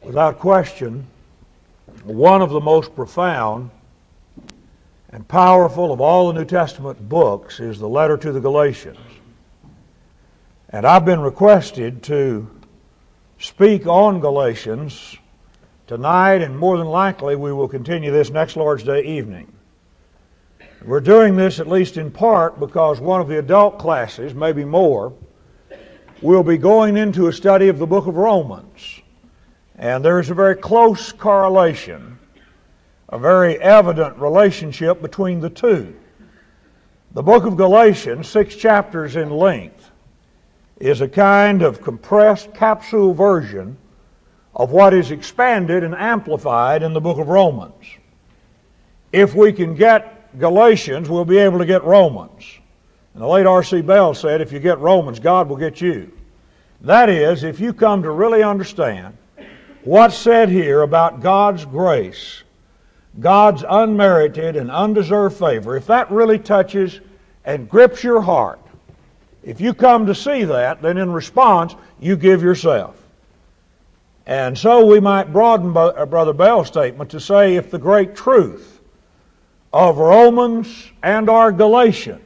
Without question, one of the most profound and powerful of all the New Testament books is the letter to the Galatians. And I've been requested to speak on Galatians tonight, and more than likely we will continue this next Lord's Day evening. We're doing this at least in part because one of the adult classes, maybe more, will be going into a study of the book of Romans. And there is a very close correlation, a very evident relationship between the two. The book of Galatians, 6 chapters in length, is a kind of compressed capsule version of what is expanded and amplified in the book of Romans. If we can get Galatians, we'll be able to get Romans. And the late R.C. Bell said, if you get Romans, God will get you. That is, if you come to really understand what's said here about God's grace, God's unmerited and undeserved favor, if that really touches and grips your heart, if you come to see that, then in response, you give yourself. And so we might broaden Brother Bell's statement to say if the great truth of Romans and our Galatians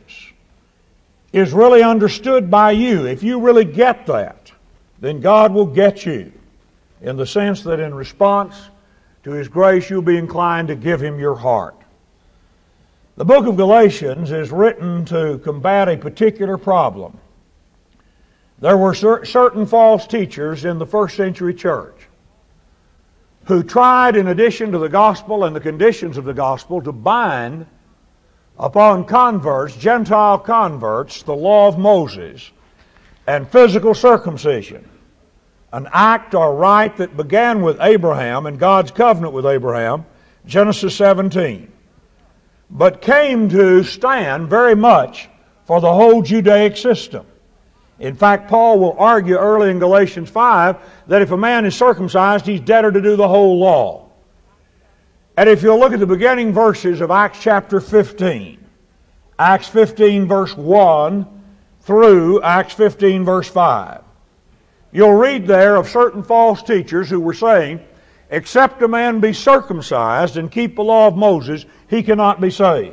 is really understood by you, if you really get that, then God will get you, in the sense that in response to His grace you'll be inclined to give Him your heart. The book of Galatians is written to combat a particular problem. There were certain false teachers in the first century church who tried, in addition to the gospel and the conditions of the gospel, to bind upon converts, Gentile converts, the law of Moses and physical circumcision, an act or rite that began with Abraham and God's covenant with Abraham, Genesis 17, but came to stand very much for the whole Judaic system. In fact, Paul will argue early in Galatians 5 that if a man is circumcised, he's debtor to do the whole law. And if you'll look at the beginning verses of Acts chapter 15, Acts 15 verse 1 through Acts 15 verse 5, you'll read there of certain false teachers who were saying, except a man be circumcised and keep the law of Moses, he cannot be saved.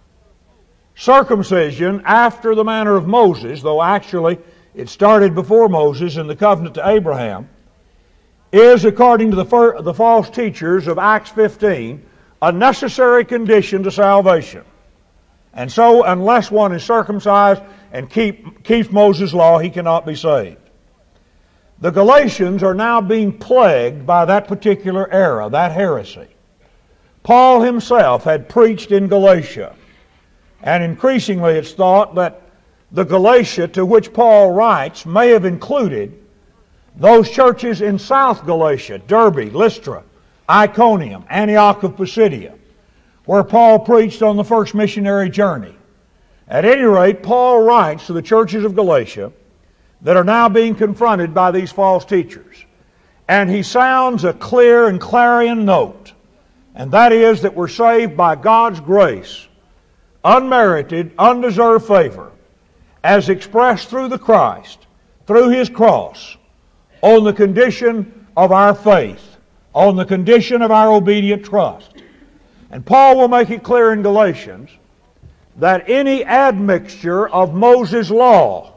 Circumcision after the manner of Moses, though actually it started before Moses in the covenant to Abraham, is, according to the false teachers of Acts 15, a necessary condition to salvation. And so, unless one is circumcised and keeps Moses' law, he cannot be saved. The Galatians are now being plagued by that particular error, that heresy. Paul himself had preached in Galatia, and increasingly it's thought that the Galatia to which Paul writes may have included those churches in South Galatia, Derbe, Lystra, Iconium, Antioch of Pisidia, where Paul preached on the first missionary journey. At any rate, Paul writes to the churches of Galatia that are now being confronted by these false teachers. And he sounds a clear and clarion note, and that is that we're saved by God's grace, unmerited, undeserved favor, as expressed through the Christ, through His cross, on the condition of our faith, on the condition of our obedient trust. And Paul will make it clear in Galatians that any admixture of Moses' law,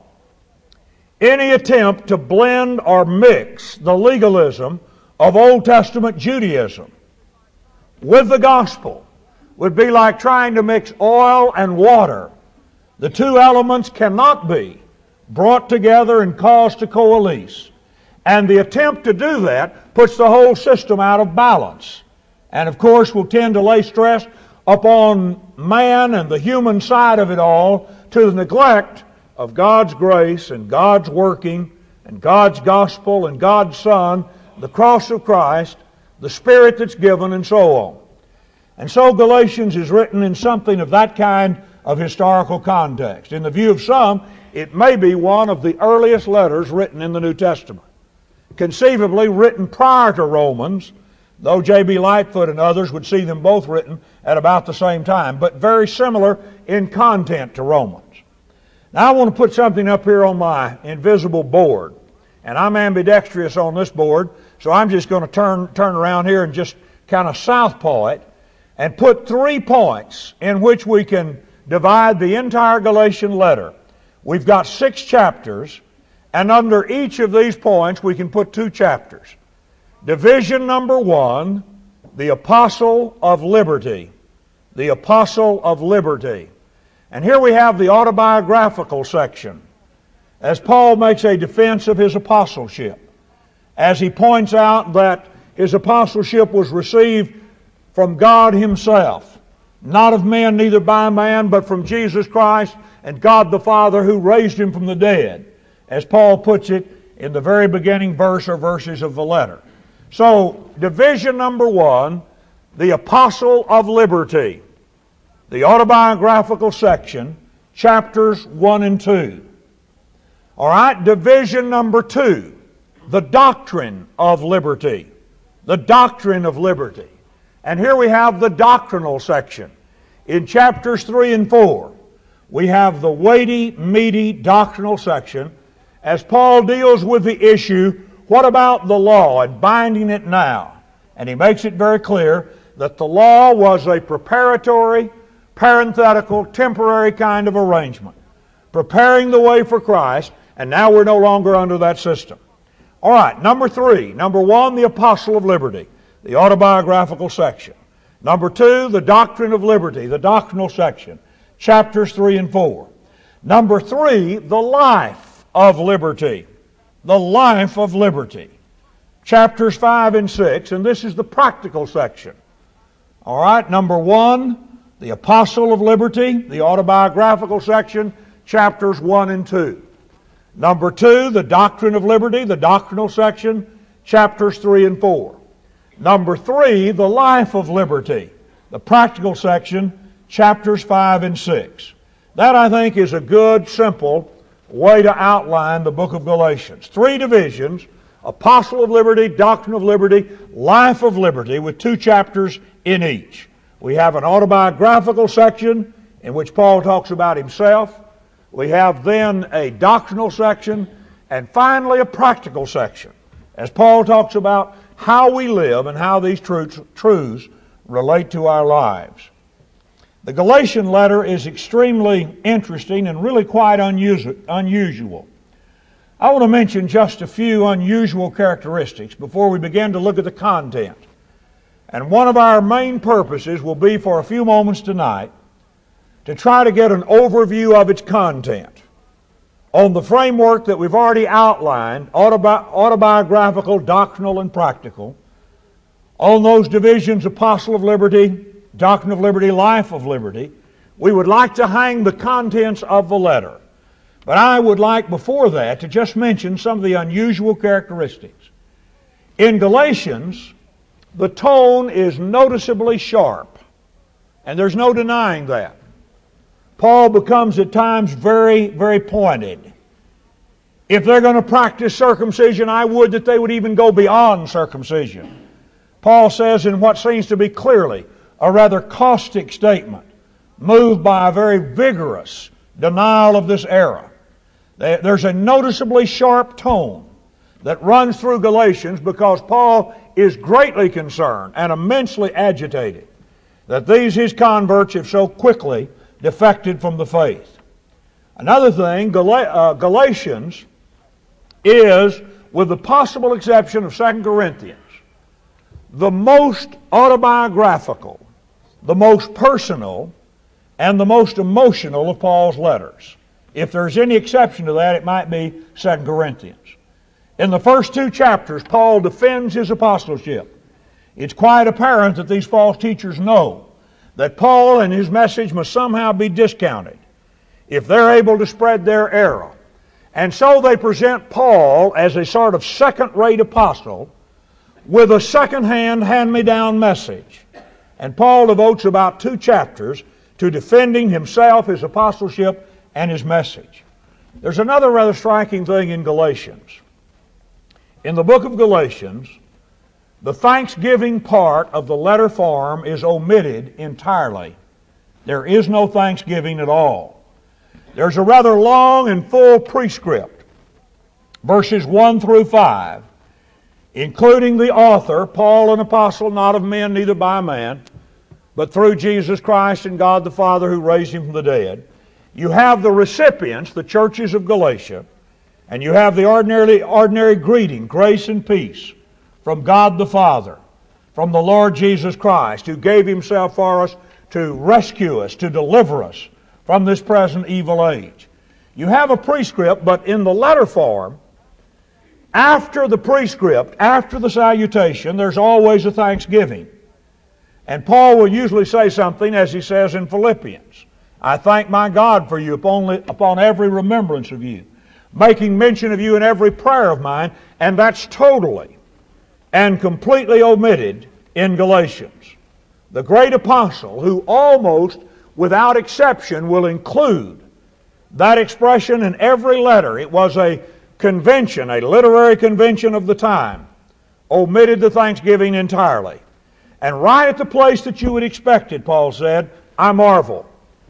any attempt to blend or mix the legalism of Old Testament Judaism with the gospel would be like trying to mix oil and water. The two elements cannot be brought together and caused to coalesce. And the attempt to do that puts the whole system out of balance. And of course will tend to lay stress upon man and the human side of it all, to the neglect of God's grace and God's working and God's gospel and God's Son, the cross of Christ, the Spirit that's given, and so on. And so Galatians is written in something of that kind of historical context. In the view of some, it may be one of the earliest letters written in the New Testament. Conceivably written prior to Romans, though J.B. Lightfoot and others would see them both written at about the same time, but very similar in content to Romans. Now I want to put something up here on my invisible board, and I'm ambidextrous on this board, So I'm just going to turn around here and just kind of southpaw it and put 3 points in which we can divide the entire Galatian letter. We've got 6 chapters, and under each of these points we can put 2 chapters. Division number 1, the Apostle of Liberty. The Apostle of Liberty. And here we have the autobiographical section, as Paul makes a defense of his apostleship, as he points out that his apostleship was received from God Himself, not of men, neither by man, but from Jesus Christ and God the Father who raised Him from the dead, as Paul puts it in the very beginning verse or verses of the letter. So, division number 1, the Apostle of Liberty, the autobiographical section, chapters 1 and 2. All right, division number 2, the doctrine of liberty. The doctrine of liberty. And here we have the doctrinal section. In chapters 3 and 4, we have the weighty, meaty doctrinal section as Paul deals with the issue, what about the law and binding it now? And he makes it very clear that the law was a preparatory, parenthetical, temporary kind of arrangement, preparing the way for Christ, and now we're no longer under that system. All right, number 3. Number 1, the Apostle of Liberty, the autobiographical section. Number 2, the doctrine of liberty, the doctrinal section, chapters 3 and 4. Number 3, the life of liberty, the life of liberty, chapters 5 and 6, and this is the practical section. All right, number 1, the Apostle of Liberty, the autobiographical section, chapters 1 and 2. Number 2, the doctrine of liberty, the doctrinal section, chapters 3 and 4. Number 3, the life of liberty, the practical section, chapters 5 and 6. That, I think, is a good, simple way to outline the book of Galatians. 3 divisions: Apostle of Liberty, Doctrine of Liberty, Life of Liberty, with 2 chapters in each. We have an autobiographical section in which Paul talks about himself. We have then a doctrinal section, and finally a practical section, as Paul talks about how we live and how these truths relate to our lives. The Galatian letter is extremely interesting and really quite unusual. I want to mention just a few unusual characteristics before we begin to look at the content. And one of our main purposes will be for a few moments tonight to try to get an overview of its content on the framework that we've already outlined, autobiographical, doctrinal, and practical, on those divisions, Apostle of Liberty, Doctrine of Liberty, Life of Liberty. We would like to hang the contents of the letter. But I would like before that to just mention some of the unusual characteristics. In Galatians, the tone is noticeably sharp, and there's no denying that. Paul becomes at times very, very pointed. If they're going to practice circumcision, I would that they would even go beyond circumcision. Paul says in what seems to be clearly a rather caustic statement, moved by a very vigorous denial of this error. There's a noticeably sharp tone that runs through Galatians because Paul is greatly concerned and immensely agitated that these his converts have so quickly defected from the faith. Another thing, Galatians is, with the possible exception of 2 Corinthians, the most autobiographical, the most personal, and the most emotional of Paul's letters. If there's any exception to that, it might be 2 Corinthians. In the first 2 chapters, Paul defends his apostleship. It's quite apparent that these false teachers know that Paul and his message must somehow be discounted if they're able to spread their error. And so they present Paul as a sort of second-rate apostle with a second-hand, hand-me-down message. And Paul devotes about 2 chapters to defending himself, his apostleship, and his message. There's another rather striking thing in Galatians. In the book of Galatians, the thanksgiving part of the letter form is omitted entirely. There is no thanksgiving at all. There's a rather long and full prescript, verses 1 through 5, including the author, Paul, an apostle, not of men, neither by man, but through Jesus Christ and God the Father who raised him from the dead. You have the recipients, the churches of Galatia, and you have the ordinary greeting, grace and peace from God the Father, from the Lord Jesus Christ, who gave himself for us to rescue us, to deliver us from this present evil age. You have a prescript, but in the letter form, after the prescript, after the salutation, there's always a thanksgiving. And Paul will usually say something as he says in Philippians, I thank my God for you upon every remembrance of you, making mention of you in every prayer of mine, and that's totally and completely omitted in Galatians. The great apostle, who almost without exception will include that expression in every letter, it was a convention, a literary convention of the time, omitted the thanksgiving entirely. And right at the place that you would expect it, Paul said, I marvel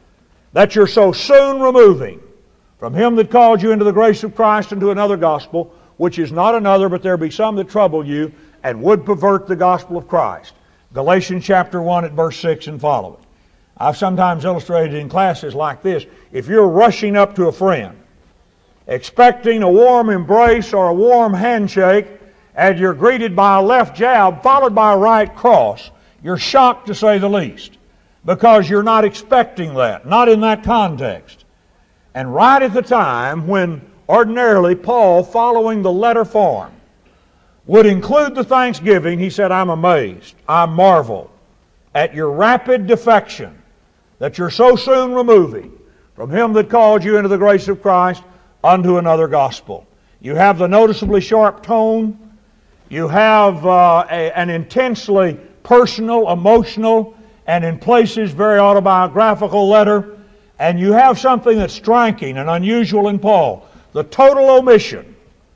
that you're so soon removing from him that called you into the grace of Christ into another gospel, which is not another, but there be some that trouble you and would pervert the gospel of Christ. Galatians chapter 1 at verse 6 and following. I've sometimes illustrated in classes like this. If you're rushing up to a friend, expecting a warm embrace or a warm handshake, and you're greeted by a left jab followed by a right cross, you're shocked to say the least, because you're not expecting that, not in that context. And right at the time when ordinarily Paul, following the letter form, would include the thanksgiving, he said, I'm amazed, I marvel at your rapid defection that you're so soon removing from him that called you into the grace of Christ unto another gospel. You have the noticeably sharp tone. You have an intensely personal, emotional, and in places very autobiographical letter. And you have something that's striking and unusual in Paul. The total omission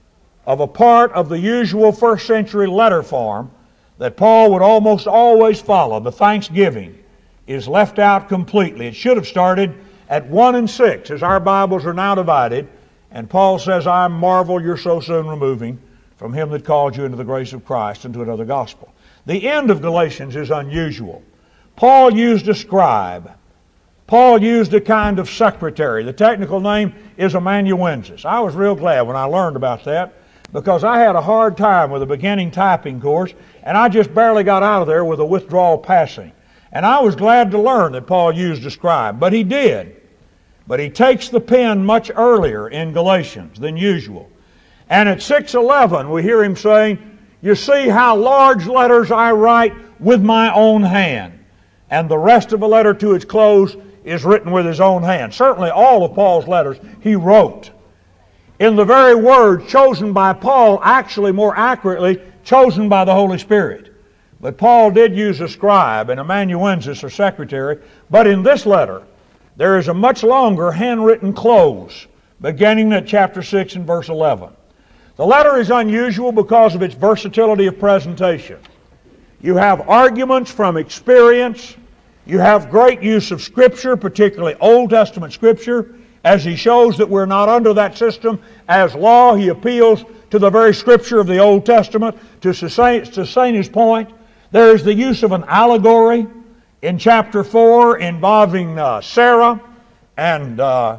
of a part of the usual first century letter form that Paul would almost always follow, the thanksgiving, is left out completely. It should have started at 1 and 6, as our Bibles are now divided. And Paul says, I marvel you're so soon removing from him that called you into the grace of Christ into another gospel. The end of Galatians is unusual. Paul used a scribe. Paul used a kind of secretary. The technical name is amanuensis. I was real glad when I learned about that, because I had a hard time with a beginning typing course, and I just barely got out of there with a withdrawal passing. And I was glad to learn that Paul used a scribe, but he did. But he takes the pen much earlier in Galatians than usual. And at 6:11 we hear him saying, you see how large letters I write with my own hand. And the rest of the letter to its close is written with his own hand. Certainly all of Paul's letters he wrote. In the very word chosen by Paul, actually more accurately, chosen by the Holy Spirit. But Paul did use a scribe, an amanuensis or secretary. But in this letter, there is a much longer handwritten close, beginning at chapter 6 and verse 11. The letter is unusual because of its versatility of presentation. You have arguments from experience. You have great use of Scripture, particularly Old Testament Scripture. As he shows that we're not under that system as law, he appeals to the very Scripture of the Old Testament to sustain his point. There is the use of an allegory in chapter 4 involving Sarah and her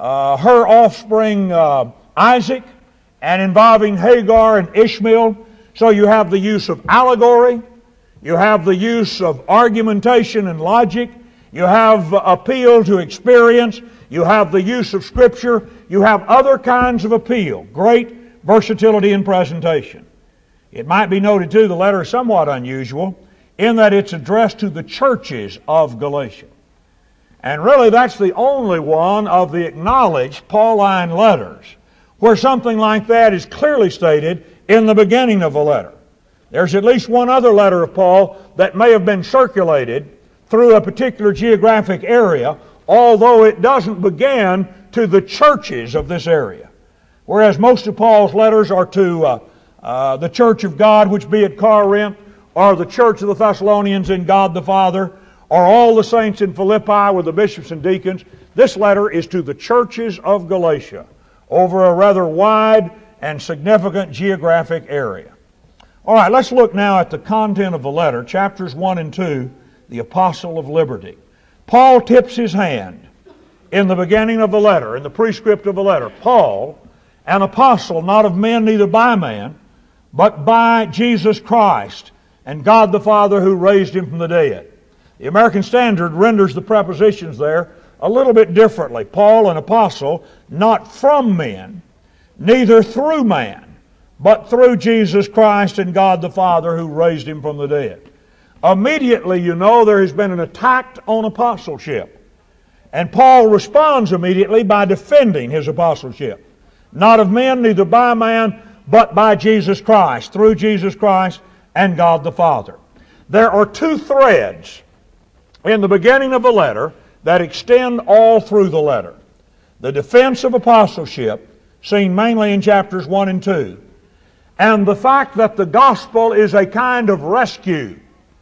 offspring Isaac, and involving Hagar and Ishmael. So you have the use of allegory, you have the use of argumentation and logic, you have appeal to experience, you have the use of Scripture, you have other kinds of appeal. Great versatility in presentation. It might be noted too, the letter is somewhat unusual in that it's addressed to the churches of Galatia. And really that's the only one of the acknowledged Pauline letters where something like that is clearly stated in the beginning of a letter. There's at least one other letter of Paul that may have been circulated through a particular geographic area, although it doesn't begin to the churches of this area. Whereas most of Paul's letters are to the church of God, which be at Corinth, or the church of the Thessalonians in God the Father, or all the saints in Philippi with the bishops and deacons. This letter is to the churches of Galatia over a rather wide and significant geographic area. All right, let's look now at the content of the letter, chapters 1 and 2, the Apostle of Liberty. Paul tips his hand in the beginning of the letter, in the prescript of the letter. Paul, an apostle, not of men, neither by man, but by Jesus Christ and God the Father who raised him from the dead. The American Standard renders the prepositions there a little bit differently. Paul, an apostle, not from men, neither through man, but through Jesus Christ and God the Father who raised him from the dead. Immediately, you know, there has been an attack on apostleship. And Paul responds immediately by defending his apostleship. Not of men, neither by man, but by Jesus Christ, through Jesus Christ and God the Father. There are two threads in the beginning of the letter that extend all through the letter. The defense of apostleship, seen mainly in chapters 1 and 2, and the fact that the gospel is a kind of rescue,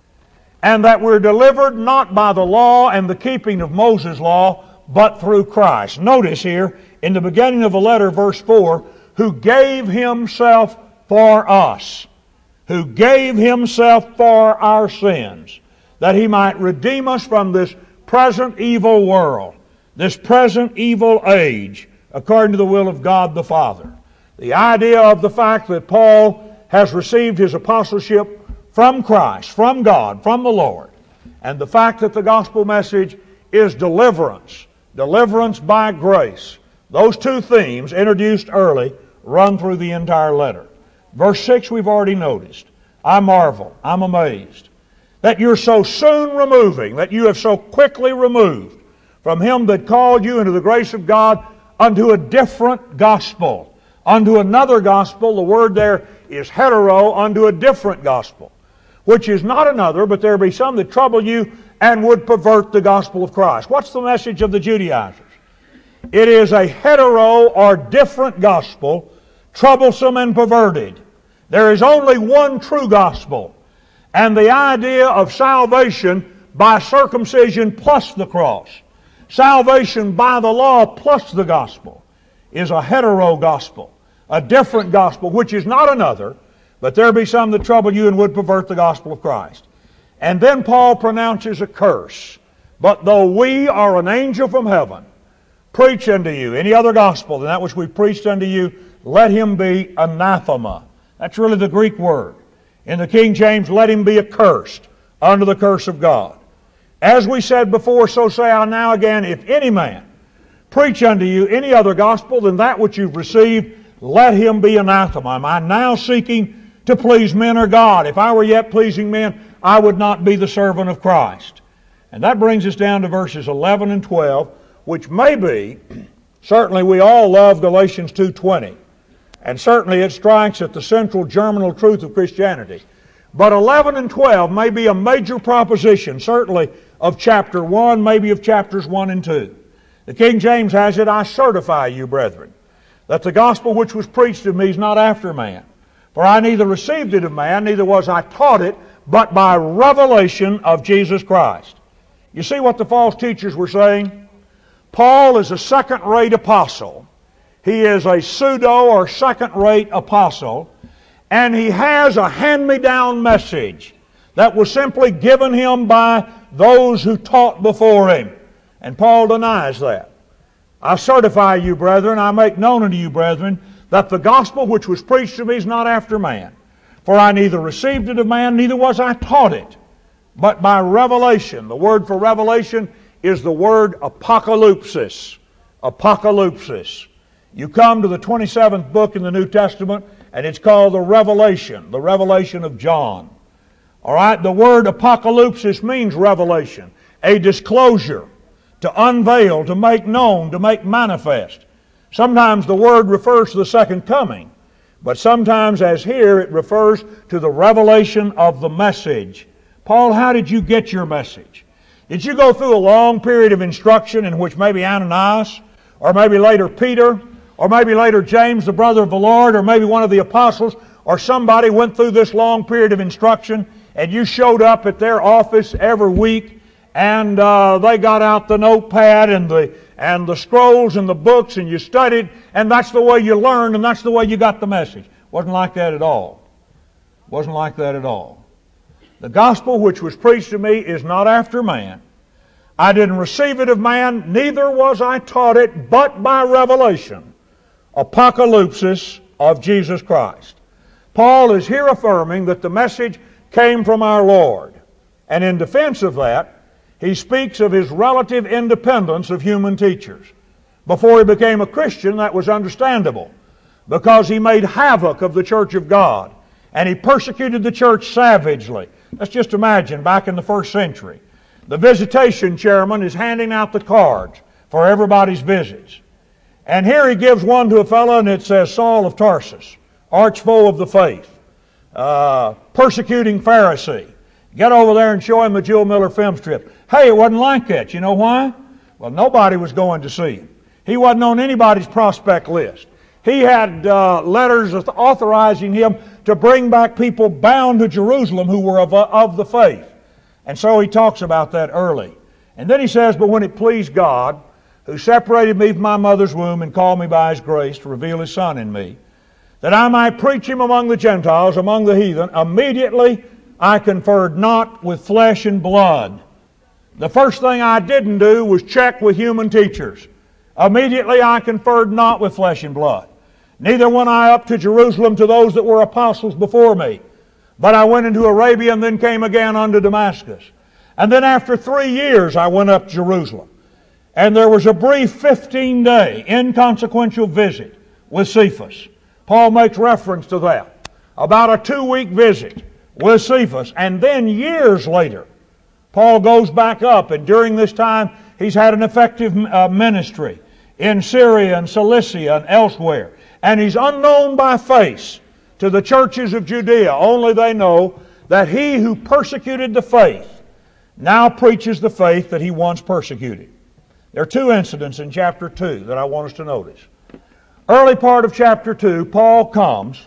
and that we're delivered not by the law and the keeping of Moses' law, but through Christ. Notice here, in the beginning of the letter, verse 4, who gave himself for us, who gave himself for our sins, that he might redeem us from this present evil world, this present evil age, according to the will of God the Father. The idea of the fact that Paul has received his apostleship from Christ, from God, from the Lord, and the fact that the gospel message is deliverance, deliverance by grace. Those two themes, introduced early, run through the entire letter. Verse 6 we've already noticed. I marvel, I'm amazed, that you're so soon removing, that you have so quickly removed from him that called you into the grace of God unto a different gospel, unto another gospel. The word there is hetero, unto a different gospel, which is not another, but there be some that trouble you and would pervert the gospel of Christ. What's the message of the Judaizers? It is a hetero or different gospel, troublesome and perverted. There is only one true gospel, and the idea of salvation by circumcision plus the cross, salvation by the law plus the gospel, is a hetero gospel, a different gospel, which is not another, but there be some that trouble you and would pervert the gospel of Christ. And then Paul pronounces a curse. But though we or an angel from heaven preach unto you any other gospel than that which we preached unto you, let him be anathema. That's really the Greek word. In the King James, let him be accursed under the curse of God. As we said before, so say I now again, if any man preach unto you any other gospel than that which you've received, let him be anathema. Am I now seeking to please men or God? If I were yet pleasing men, I would not be the servant of Christ. And that brings us down to verses 11 and 12, which may be, certainly we all love Galatians 2:20. And certainly it strikes at the central germinal truth of Christianity. But 11 and 12 may be a major proposition, certainly of chapter 1, maybe of chapters 1 and 2. The King James has it, I certify you, brethren, that the gospel which was preached of me is not after man. For I neither received it of man, neither was I taught it, but by revelation of Jesus Christ. You see what the false teachers were saying? Paul is a second-rate apostle. He is a pseudo or second-rate apostle, and he has a hand-me-down message that was simply given him by those who taught before him. And Paul denies that. I certify you, brethren, I make known unto you, brethren, that the gospel which was preached to me is not after man. For I neither received it of man, neither was I taught it, but by revelation. The word for revelation is the word apocalypsis. Apocalypsis. You come to the 27th book in the New Testament, and it's called the Revelation of John. All right, the word apocalypsis means revelation, a disclosure, to unveil, to make known, to make manifest. Sometimes the word refers to the second coming, but sometimes, as here, it refers to the revelation of the message. Paul, how did you get your message? Did you go through a long period of instruction in which maybe Ananias, or maybe later Peter, or maybe later James, the brother of the Lord, or maybe one of the apostles, or somebody went through this long period of instruction, and you showed up at their office every week, and they got out the notepad and the scrolls and the books, and you studied, and that's the way you learned, and that's the way you got the message? Wasn't like that at all. Wasn't like that at all. The gospel which was preached to me is not after man. I didn't receive it of man, neither was I taught it, but by revelation, apocalypsis of Jesus Christ. Paul is here affirming that the message came from our Lord. And in defense of that, he speaks of his relative independence of human teachers. Before he became a Christian, that was understandable, because he made havoc of the church of God, and he persecuted the church savagely. Let's just imagine back in the first century, the visitation chairman is handing out the cards for everybody's visits. And here he gives one to a fellow, and it says, Saul of Tarsus, arch foe of the faith, persecuting Pharisee. Get over there and show him the Jewel Miller film strip. Hey, it wasn't like that. You know why? Well, nobody was going to see him. He wasn't on anybody's prospect list. He had letters authorizing him to bring back people bound to Jerusalem who were of the faith. And so he talks about that early. And then he says, but when it pleased God, who separated me from my mother's womb and called me by His grace to reveal His Son in me, that I might preach Him among the Gentiles, among the heathen, immediately I conferred not with flesh and blood. The first thing I didn't do was check with human teachers. Immediately I conferred not with flesh and blood. Neither went I up to Jerusalem to those that were apostles before me, but I went into Arabia and then came again unto Damascus. And then after 3 years I went up to Jerusalem. And there was a brief 15-day inconsequential visit with Cephas. Paul makes reference to that. About a 2-week visit with Cephas. And then years later, Paul goes back up, and during this time he's had an effective ministry in Syria and Cilicia and elsewhere. And he's unknown by face to the churches of Judea. Only they know that he who persecuted the faith now preaches the faith that he once persecuted. There are 2 incidents in chapter 2 that I want us to notice. Early part of chapter 2, Paul comes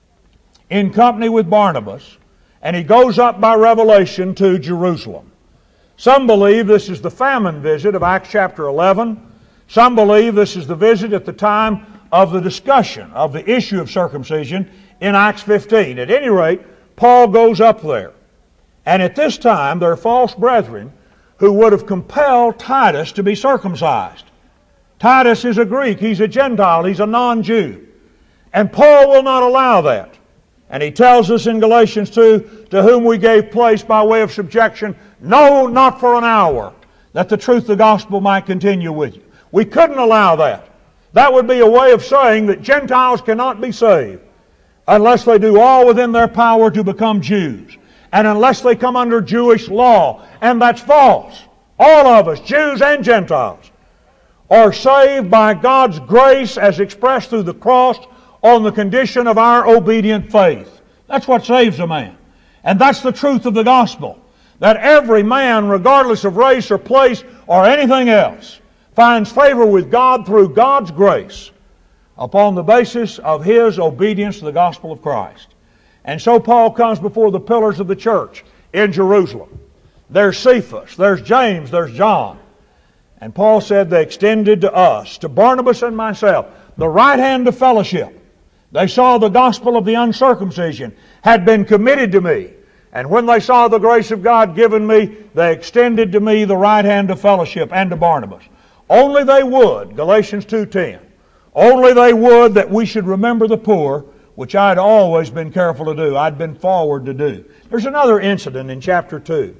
in company with Barnabas, and he goes up by revelation to Jerusalem. Some believe this is the famine visit of Acts chapter 11. Some believe this is the visit at the time of the discussion of the issue of circumcision in Acts 15. At any rate, Paul goes up there. And at this time, there are false brethren who would have compelled Titus to be circumcised. Titus is a Greek, he's a Gentile, he's a non-Jew. And Paul will not allow that. And he tells us in Galatians 2, to whom we gave place by way of subjection, no, not for an hour, that the truth of the gospel might continue with you. We couldn't allow that. That would be a way of saying that Gentiles cannot be saved unless they do all within their power to become Jews, and unless they come under Jewish law. And that's false. All of us, Jews and Gentiles, are saved by God's grace as expressed through the cross on the condition of our obedient faith. That's what saves a man. And that's the truth of the gospel. That every man, regardless of race or place or anything else, finds favor with God through God's grace upon the basis of his obedience to the gospel of Christ. And so Paul comes before the pillars of the church in Jerusalem. There's Cephas, there's James, there's John. And Paul said they extended to us, to Barnabas and myself, the right hand of fellowship. They saw the gospel of the uncircumcision had been committed to me. And when they saw the grace of God given me, they extended to me the right hand of fellowship and to Barnabas. Only they would, Galatians 2:10, only they would that we should remember the poor, which I'd always been careful to do. I'd been forward to do. There's another incident in chapter 2.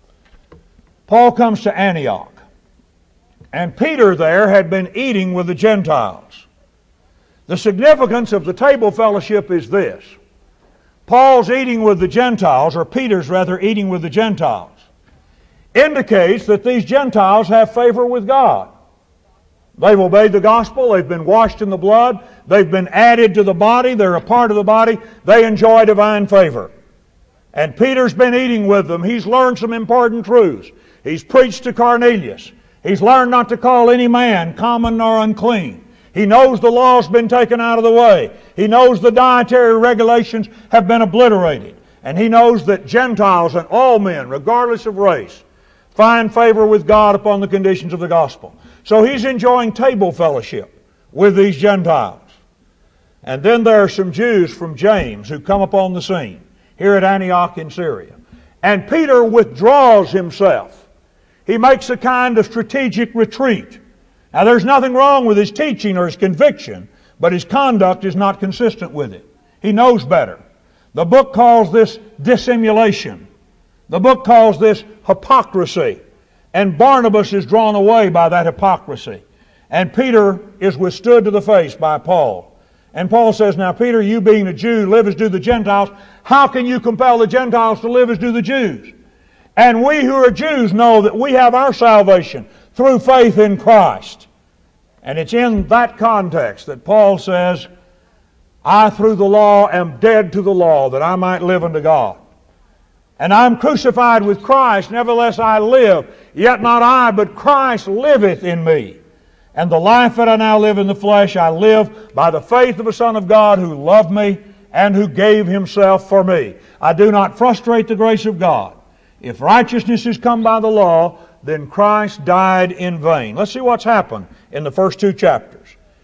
Paul comes to Antioch. And Peter there had been eating with the Gentiles. The significance of the table fellowship is this. Paul's eating with the Gentiles, or Peter's rather eating with the Gentiles, indicates that these Gentiles have favor with God. They've obeyed the gospel, they've been washed in the blood, they've been added to the body, they're a part of the body, they enjoy divine favor. And Peter's been eating with them. He's learned some important truths. He's preached to Cornelius. He's learned not to call any man common nor unclean. He knows the law's been taken out of the way. He knows the dietary regulations have been obliterated. And he knows that Gentiles and all men, regardless of race, find favor with God upon the conditions of the gospel. So he's enjoying table fellowship with these Gentiles. And then there are some Jews from James who come upon the scene. here at Antioch in Syria. And Peter withdraws himself. He makes a kind of strategic retreat. Now there's nothing wrong with his teaching or his conviction, but his conduct is not consistent with it. He knows better. The book calls this dissimulation. The book calls this hypocrisy. And Barnabas is drawn away by that hypocrisy. And Peter is withstood to the face by Paul. And Paul says, now Peter, you being a Jew, live as do the Gentiles. How can you compel the Gentiles to live as do the Jews? And we who are Jews know that we have our salvation through faith in Christ. And it's in that context that Paul says, I through the law am dead to the law, that I might live unto God. And I'm crucified with Christ, nevertheless I live. Yet not I, but Christ liveth in me. And the life that I now live in the flesh, I live by the faith of the Son of God who loved me and who gave Himself for me. I do not frustrate the grace of God. If righteousness is come by the law, then Christ died in vain. Let's see what's happened in the first two chapters.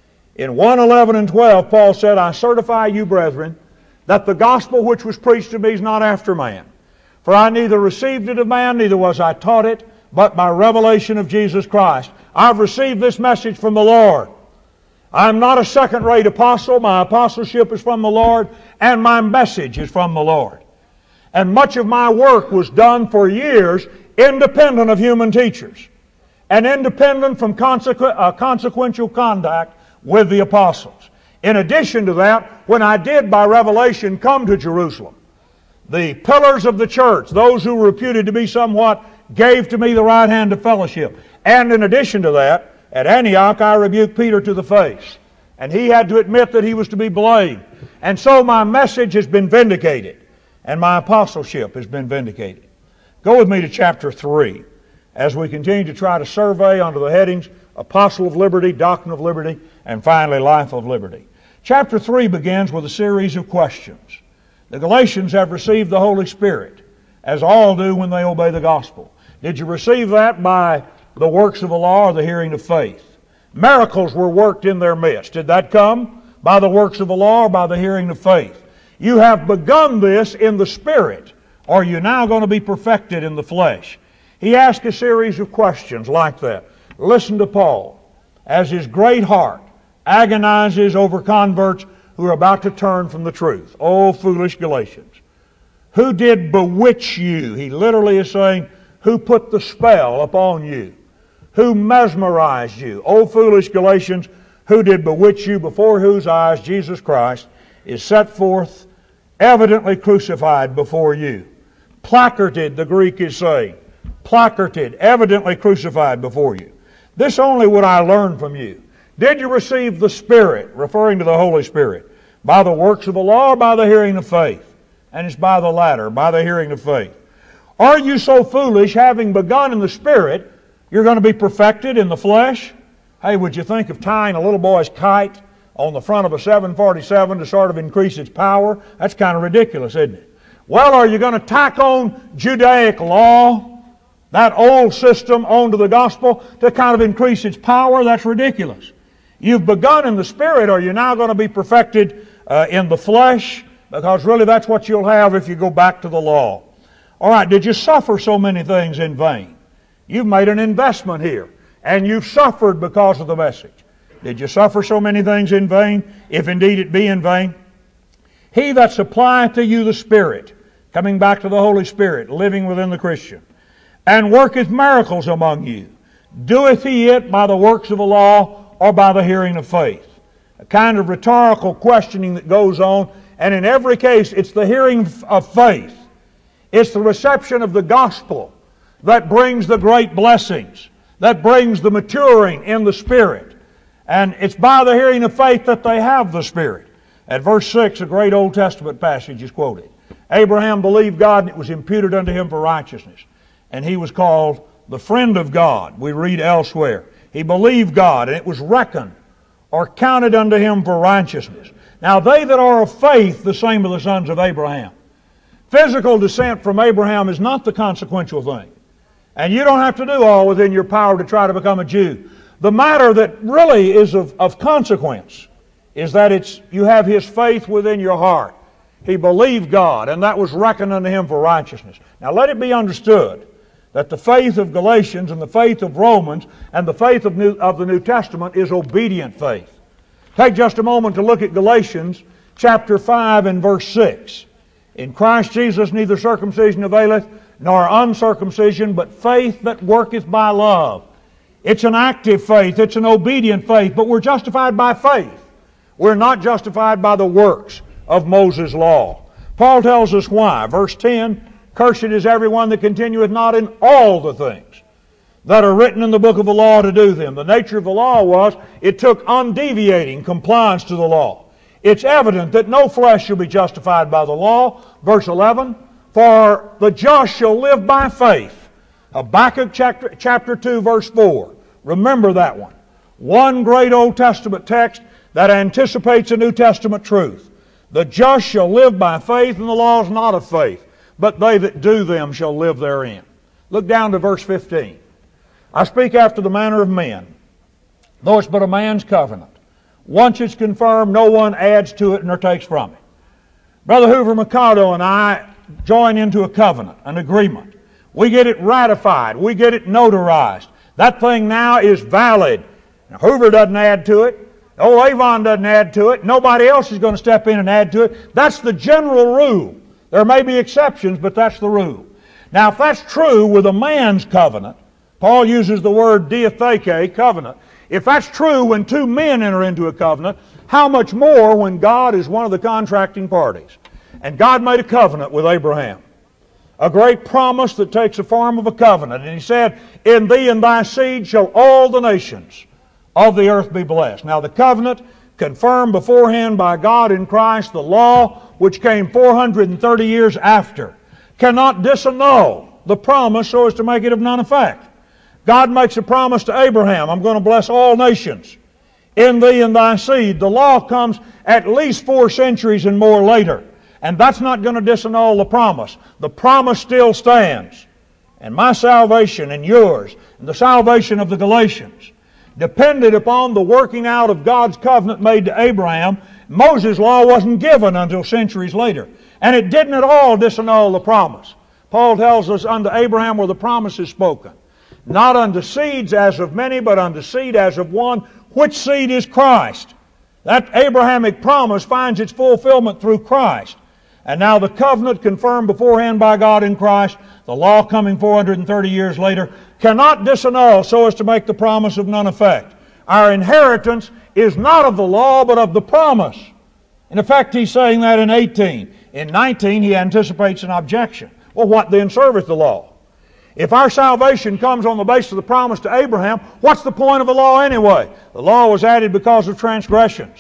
In 1:11 and 12, Paul said, I certify you, brethren, that the gospel which was preached to me is not after man. For I neither received it of man, neither was I taught it, but by revelation of Jesus Christ. I've received this message from the Lord. I'm not a second-rate apostle. My apostleship is from the Lord, and my message is from the Lord. And much of my work was done for years independent of human teachers and independent from consequential contact with the apostles. In addition to that, when I did by revelation come to Jerusalem, the pillars of the church, those who were reputed to be somewhat, gave to me the right hand of fellowship. And in addition to that, at Antioch I rebuked Peter to the face. And he had to admit that he was to be blamed. And so my message has been vindicated. And my apostleship has been vindicated. Go with me to chapter 3 as we continue to try to survey under the headings Apostle of Liberty, Doctrine of Liberty, and finally Life of Liberty. Chapter 3 begins with a series of questions. The Galatians have received the Holy Spirit, as all do when they obey the gospel. Did you receive that by the works of the law or the hearing of faith? Miracles were worked in their midst. Did that come by the works of the law or by the hearing of faith? You have begun this in the Spirit, or are you now going to be perfected in the flesh? He asked a series of questions like that. Listen to Paul as his great heart agonizes over converts who are about to turn from the truth. Oh, foolish Galatians. Who did bewitch you? He literally is saying, who put the spell upon you? Who mesmerized you? Oh, foolish Galatians, who did bewitch you, before whose eyes Jesus Christ is set forth, evidently crucified before you. Placarded, the Greek is saying. Placarded, evidently crucified before you. This only would I learn from you. Did you receive the Spirit, referring to the Holy Spirit, by the works of the law or by the hearing of faith? And it's by the latter, by the hearing of faith. Are you so foolish, having begun in the Spirit, you're going to be perfected in the flesh? Hey, would you think of tying a little boy's kite on the front of a 747 to sort of increase its power? That's kind of ridiculous, isn't it? Well, are you going to tack on Judaic law, that old system, onto the gospel to kind of increase its power? That's ridiculous. You've begun in the Spirit. Are you now going to be perfected in the flesh? Because really that's what you'll have if you go back to the law. All right, did you suffer so many things in vain? You've made an investment here, and you've suffered because of the message. Did you suffer so many things in vain, if indeed it be in vain? He that supplieth to you the Spirit, coming back to the Holy Spirit, living within the Christian, and worketh miracles among you, doeth he it by the works of the law or by the hearing of faith? A kind of rhetorical questioning that goes on, and in every case it's the hearing of faith. It's the reception of the gospel that brings the great blessings, that brings the maturing in the Spirit. And it's by the hearing of faith that they have the Spirit. At verse 6, a great Old Testament passage is quoted. Abraham believed God, and it was imputed unto him for righteousness. And he was called the friend of God. We read elsewhere. He believed God, and it was reckoned or counted unto him for righteousness. Now they that are of faith, the same are the sons of Abraham. Physical descent from Abraham is not the consequential thing. And you don't have to do all within your power to try to become a Jew. The matter that really is of consequence is that you have his faith within your heart. He believed God, and that was reckoned unto him for righteousness. Now let it be understood that the faith of Galatians and the faith of Romans and the faith of the New Testament is obedient faith. Take just a moment to look at Galatians chapter 5 and verse 6. In Christ Jesus neither circumcision availeth, nor uncircumcision, but faith that worketh by love. It's an active faith, it's an obedient faith, but we're justified by faith. We're not justified by the works of Moses' law. Paul tells us why. Verse 10, cursed is everyone that continueth not in all the things that are written in the book of the law to do them. The nature of the law was it took undeviating compliance to the law. It's evident that no flesh shall be justified by the law. Verse 11, for the just shall live by faith. Habakkuk chapter 2 verse 4. Remember that one. One great Old Testament text that anticipates a New Testament truth. The just shall live by faith, and the law is not of faith, but they that do them shall live therein. Look down to verse 15. I speak after the manner of men, though it's but a man's covenant. Once it's confirmed, no one adds to it nor takes from it. Brother Hoover Mikado and I join into a covenant, an agreement. We get it ratified. We get it notarized. That thing now is valid. Now, Hoover doesn't add to it. Old Avon doesn't add to it. Nobody else is going to step in and add to it. That's the general rule. There may be exceptions, but that's the rule. Now, if that's true with a man's covenant, Paul uses the word diatheke, covenant. If that's true when two men enter into a covenant, how much more when God is one of the contracting parties? And God made a covenant with Abraham. A great promise that takes the form of a covenant. And He said, in thee and thy seed shall all the nations of the earth be blessed. Now the covenant confirmed beforehand by God in Christ, the law which came 430 years after, cannot disannul the promise so as to make it of none effect. God makes a promise to Abraham, I'm going to bless all nations in thee and thy seed. The law comes at least 4 centuries and more later, and that's not going to disannul the promise. The promise still stands. And my salvation and yours, and the salvation of the Galatians, depended upon the working out of God's covenant made to Abraham. Moses' law wasn't given until centuries later. And it didn't at all disannul the promise. Paul tells us, unto Abraham were the promises spoken. Not unto seeds as of many, but unto seed as of one. Which seed is Christ? That Abrahamic promise finds its fulfillment through Christ. And now the covenant confirmed beforehand by God in Christ, the law coming 430 years later, cannot disannul so as to make the promise of none effect. Our inheritance is not of the law, but of the promise. In effect, he's saying that in 18. In 19, he anticipates an objection. Well, what then serveth the law? If our salvation comes on the basis of the promise to Abraham, what's the point of the law anyway? The law was added because of transgressions.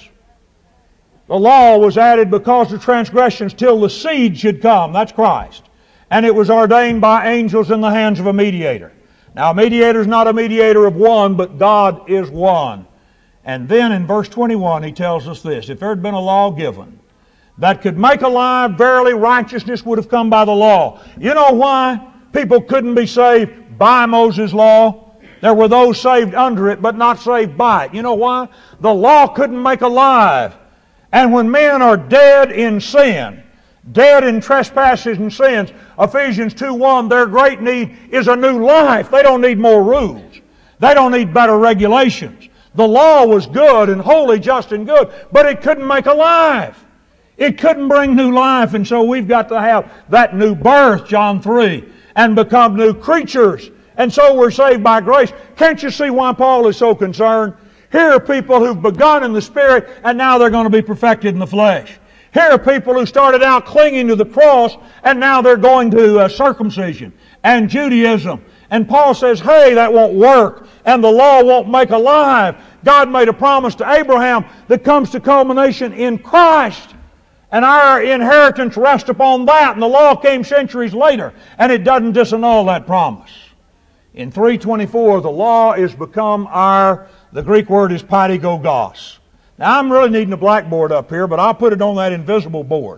The law was added because of transgressions till the seed should come. That's Christ. And it was ordained by angels in the hands of a mediator. Now, a mediator is not a mediator of one, but God is one. And then in verse 21, he tells us this. If there had been a law given that could make alive, verily righteousness would have come by the law. You know why people couldn't be saved by Moses' law? There were those saved under it, but not saved by it. You know why? The law couldn't make alive. And when men are dead in sin, dead in trespasses and sins, Ephesians 2:1, their great need is a new life. They don't need more rules. They don't need better regulations. The law was good and holy, just and good, but it couldn't make alive. It couldn't bring new life, and so we've got to have that new birth, John 3, and become new creatures. And so we're saved by grace. Can't you see why Paul is so concerned? Here are people who've begun in the Spirit, and now they're going to be perfected in the flesh. Here are people who started out clinging to the cross, and now they're going to circumcision and Judaism. And Paul says, hey, that won't work, and the law won't make alive. God made a promise to Abraham that comes to culmination in Christ. And our inheritance rests upon that, and the law came centuries later, and it doesn't disannul that promise. In 3:24, the law is become the Greek word is paidagogos. Now, I'm really needing a blackboard up here, but I'll put it on that invisible board.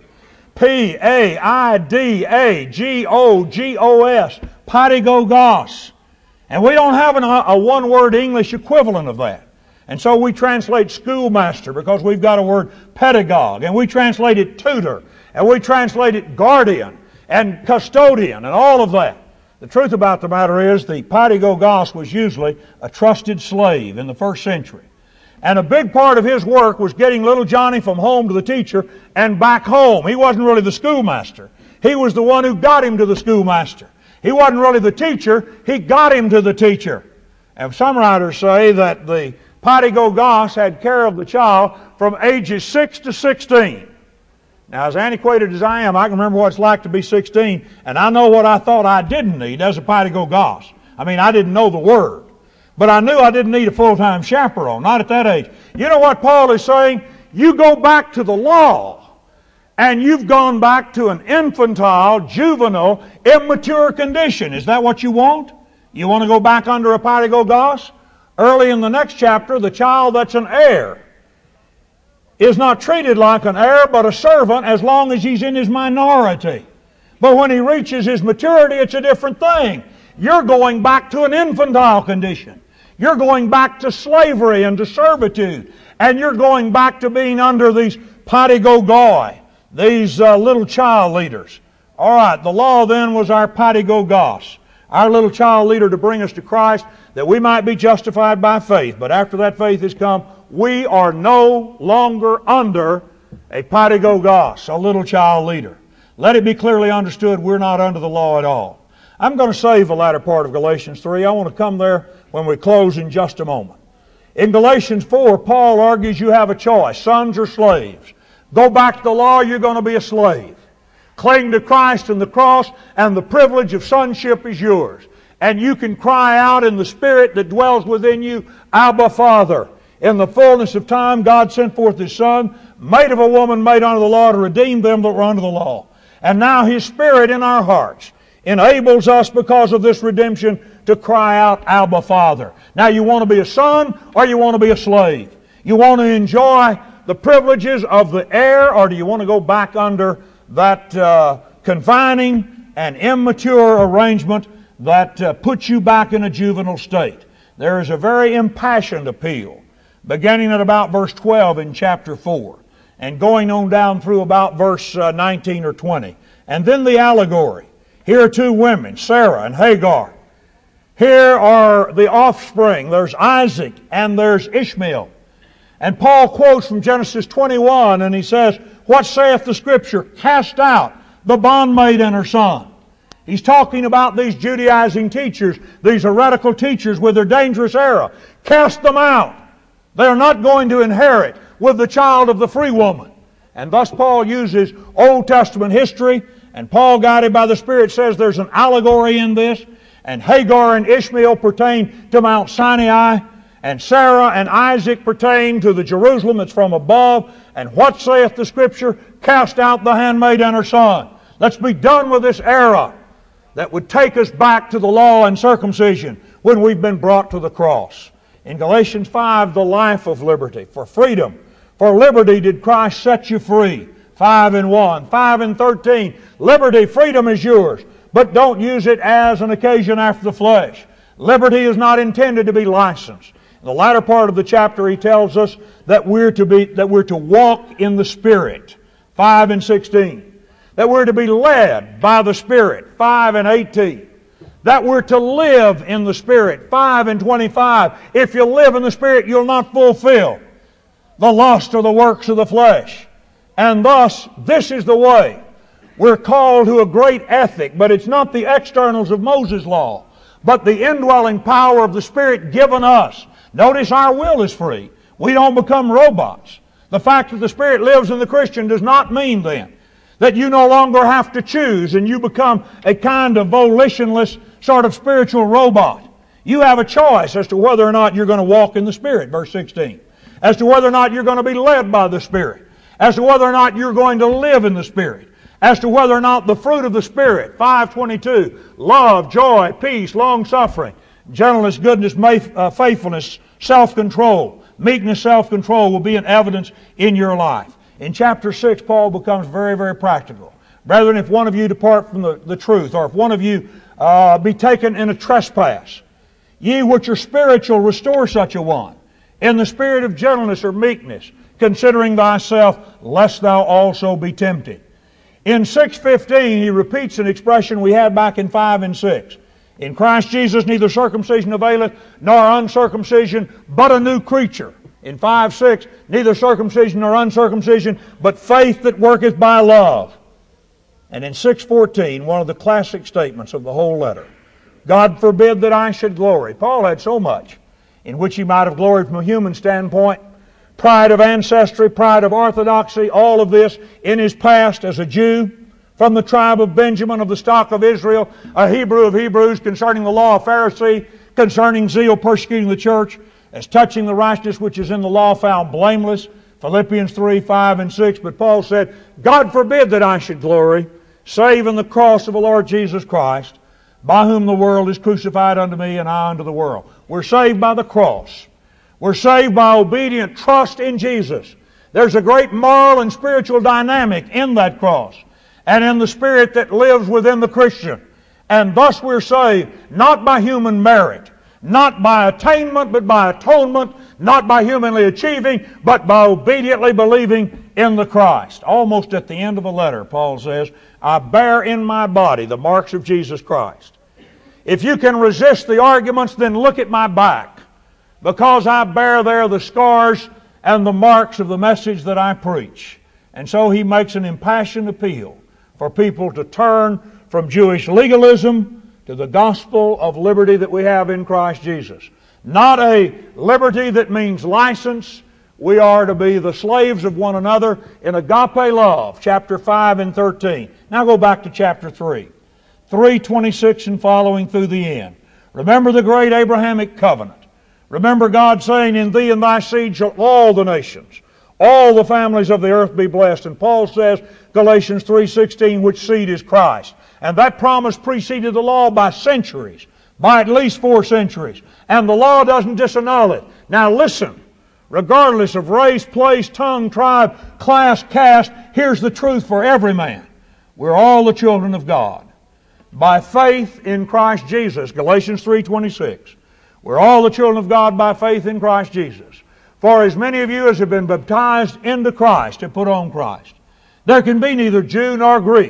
Paidagogos, paidagogos. And we don't have a one-word English equivalent of that. And so we translate schoolmaster because we've got a word pedagogue, and we translate it tutor, and we translate it guardian and custodian and all of that. The truth about the matter is the paidagogos was usually a trusted slave in the first century. And a big part of his work was getting little Johnny from home to the teacher and back home. He wasn't really the schoolmaster. He was the one who got him to the schoolmaster. He wasn't really the teacher. He got him to the teacher. And some writers say that the paidagogos had care of the child from ages 6 to 16. Now, as antiquated as I am, I can remember what it's like to be 16, and I know what I thought I didn't need as a paidagogos. I mean, I didn't know the Word. But I knew I didn't need a full-time chaperone, not at that age. You know what Paul is saying? You go back to the law, and you've gone back to an infantile, juvenile, immature condition. Is that what you want? You want to go back under a paidagogos? Early in the next chapter, the child that's an heir is not treated like an heir, but a servant as long as he's in his minority. But when he reaches his maturity, it's a different thing. You're going back to an infantile condition. You're going back to slavery and to servitude. And you're going back to being under these paidagogoi, these little child leaders. All right, the law then was our paidagogos, our little child leader to bring us to Christ that we might be justified by faith. But after that faith has come, we are no longer under a paidagogos, a little child leader. Let it be clearly understood we're not under the law at all. I'm going to save the latter part of Galatians 3. I want to come there when we close in just a moment. In Galatians 4, Paul argues you have a choice, sons or slaves. Go back to the law, you're going to be a slave. Cling to Christ and the cross, and the privilege of sonship is yours. And you can cry out in the Spirit that dwells within you, Abba, Father. In the fullness of time, God sent forth His Son, made of a woman, made under the law, to redeem them that were under the law. And now His Spirit in our hearts enables us, because of this redemption, to cry out, Abba, Father. Now, you want to be a son or you want to be a slave? You want to enjoy the privileges of the heir, or do you want to go back under that confining and immature arrangement that puts you back in a juvenile state? There is a very impassioned appeal, beginning at about verse 12 in chapter 4, and going on down through about verse 19 or 20. And then the allegory. Here are two women, Sarah and Hagar. Here are the offspring. There's Isaac and there's Ishmael. And Paul quotes from Genesis 21, and he says, what saith the Scripture? Cast out the bondmaid and her son. He's talking about these Judaizing teachers, these heretical teachers with their dangerous error. Cast them out. They are not going to inherit with the child of the free woman. And thus Paul uses Old Testament history, and Paul, guided by the Spirit, says there's an allegory in this. And Hagar and Ishmael pertain to Mount Sinai, and Sarah and Isaac pertain to the Jerusalem that's from above. And what saith the Scripture? Cast out the handmaid and her son. Let's be done with this era that would take us back to the law and circumcision when we've been brought to the cross. In Galatians 5, the life of liberty, for freedom, for liberty did Christ set you free. 5 and 1, 5 and 13. Liberty, freedom is yours, but don't use it as an occasion after the flesh. Liberty is not intended to be licensed. In the latter part of the chapter, he tells us that we're to walk in the Spirit. 5 and 16. That we're to be led by the Spirit. 5 and 18. That we're to live in the Spirit. 5 and 25. If you live in the Spirit, you'll not fulfill the lust or the works of the flesh. And thus, this is the way. We're called to a great ethic, but it's not the externals of Moses' law, but the indwelling power of the Spirit given us. Notice our will is free. We don't become robots. The fact that the Spirit lives in the Christian does not mean then that you no longer have to choose and you become a kind of volitionless sort of spiritual robot. You have a choice as to whether or not you're going to walk in the Spirit, verse 16. As to whether or not you're going to be led by the Spirit. As to whether or not you're going to live in the Spirit. As to whether or not the fruit of the Spirit, 5:22, love, joy, peace, long-suffering, gentleness, goodness, faithfulness, self-control, meekness, self-control will be an evidence in your life. In chapter 6, Paul becomes very, very practical. Brethren, if one of you depart from the truth, or if one of you be taken in a trespass, ye which are spiritual, restore such a one. in the spirit of gentleness or meekness, considering thyself, lest thou also be tempted. In 6:15, he repeats an expression we had back in 5 and 6. In Christ Jesus neither circumcision availeth, nor uncircumcision, but a new creature. In 5:6, neither circumcision nor uncircumcision, but faith that worketh by love. And in 6:14, one of the classic statements of the whole letter, God forbid that I should glory. Paul had so much in which he might have gloried from a human standpoint. Pride of ancestry, pride of orthodoxy, all of this in his past as a Jew, from the tribe of Benjamin, of the stock of Israel, a Hebrew of Hebrews, concerning the law, a Pharisee, concerning zeal, persecuting the church, as touching the righteousness which is in the law, found blameless, Philippians 3, 5, and 6. But Paul said, God forbid that I should glory, save in the cross of the Lord Jesus Christ, by whom the world is crucified unto me, and I unto the world. We're saved by the cross. We're saved by obedient trust in Jesus. There's a great moral and spiritual dynamic in that cross, and in the Spirit that lives within the Christian. And thus we're saved, not by human merit, not by attainment, but by atonement, not by humanly achieving, but by obediently believing in the Christ. Almost at the end of a letter, Paul says, I bear in my body the marks of Jesus Christ. If you can resist the arguments, then look at my back, because I bear there the scars and the marks of the message that I preach. And so he makes an impassioned appeal for people to turn from Jewish legalism to the gospel of liberty that we have in Christ Jesus. Not a liberty that means license. We are to be the slaves of one another in agape love, chapter 5 and 13. Now go back to chapter 3. 3:26 and following through the end. Remember the great Abrahamic covenant. Remember God saying, in thee and thy seed shall all the nations, all the families of the earth be blessed. And Paul says, Galatians 3:16, which seed is Christ. And that promise preceded the law by centuries, by at least 4 centuries. And the law doesn't disannul it. Now listen, regardless of race, place, tongue, tribe, class, caste, here's the truth for every man. We're all the children of God. By faith in Christ Jesus, Galatians 3:26. We're all the children of God by faith in Christ Jesus. For as many of you as have been baptized into Christ have put on Christ. There can be neither Jew nor Greek,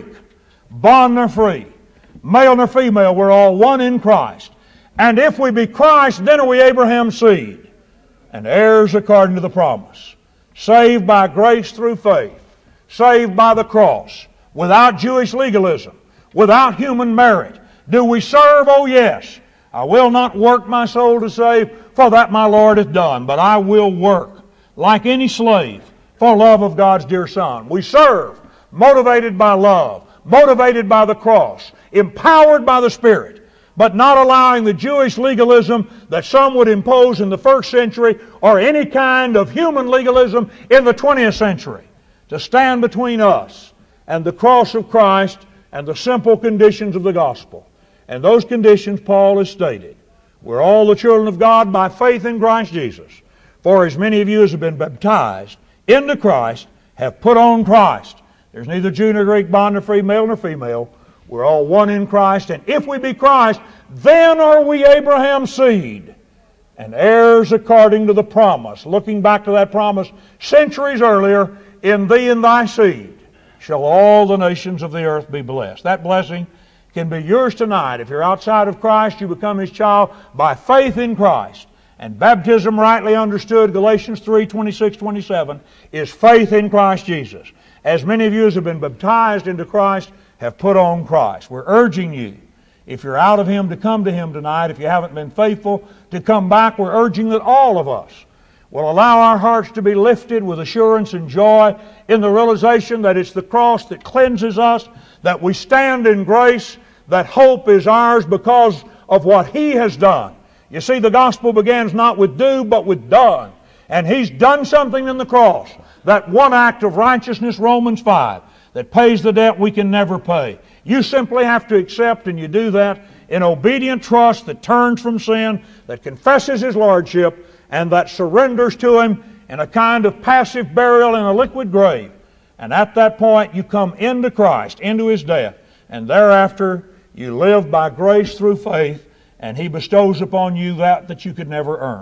bond nor free, male nor female. We're all one in Christ. And if we be Christ, then are we Abraham's seed, and heirs according to the promise. Saved by grace through faith, saved by the cross, without Jewish legalism, without human merit. Do we serve? Oh yes. I will not work my soul to save, for that my Lord hath done. But I will work, like any slave, for love of God's dear Son. We serve, motivated by love, motivated by the cross, empowered by the Spirit, but not allowing the Jewish legalism that some would impose in the first century, or any kind of human legalism in the 20th century, to stand between us and the cross of Christ and the simple conditions of the gospel. And those conditions Paul has stated. We're all the children of God by faith in Christ Jesus. For as many of you as have been baptized into Christ have put on Christ. There's neither Jew nor Greek, bond nor free, male nor female. We're all one in Christ. And if we be Christ, then are we Abraham's seed, and heirs according to the promise. Looking back to that promise centuries earlier, in thee and thy seed shall all the nations of the earth be blessed. That blessing can be yours tonight. If you're outside of Christ, you become His child by faith in Christ. And baptism, rightly understood, Galatians 3:26-27, is faith in Christ Jesus. As many of you as have been baptized into Christ have put on Christ. We're urging you, if you're out of Him, to come to Him tonight. If you haven't been faithful, to come back. We're urging that all of us will allow our hearts to be lifted with assurance and joy in the realization that it's the cross that cleanses us, that we stand in grace, that hope is ours because of what He has done. You see, the gospel begins not with do, but with done. And He's done something in the cross. That one act of righteousness, Romans 5, that pays the debt we can never pay. You simply have to accept, and you do that in obedient trust that turns from sin, that confesses His Lordship, and that surrenders to Him in a kind of passive burial in a liquid grave. And at that point, you come into Christ, into His death, and thereafter you live by grace through faith, and He bestows upon you that you could never earn.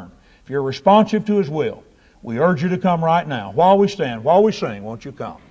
If you're responsive to His will, we urge you to come right now. While we stand, while we sing, won't you come?